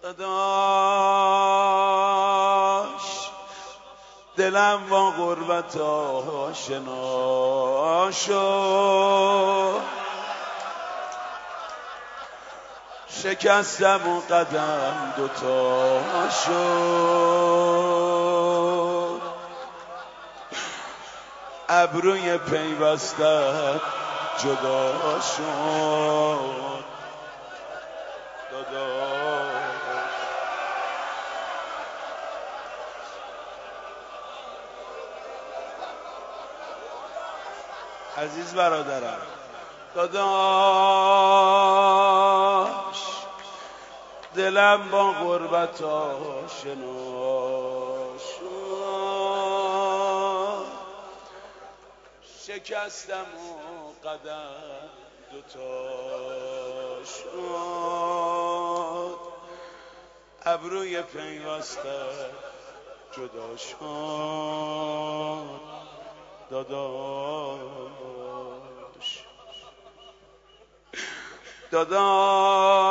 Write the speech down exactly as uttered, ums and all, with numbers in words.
داداش دلم با غربت آشنا شد، شکستم و قدم دوتا شد، ابروی پیوستت جدا شد داداش. عزیز برادرم داداش دلم با غربت آشنا شد، شکستم و قدم دوتا شد، ابروی پیوستت جدا شد داداش. داداش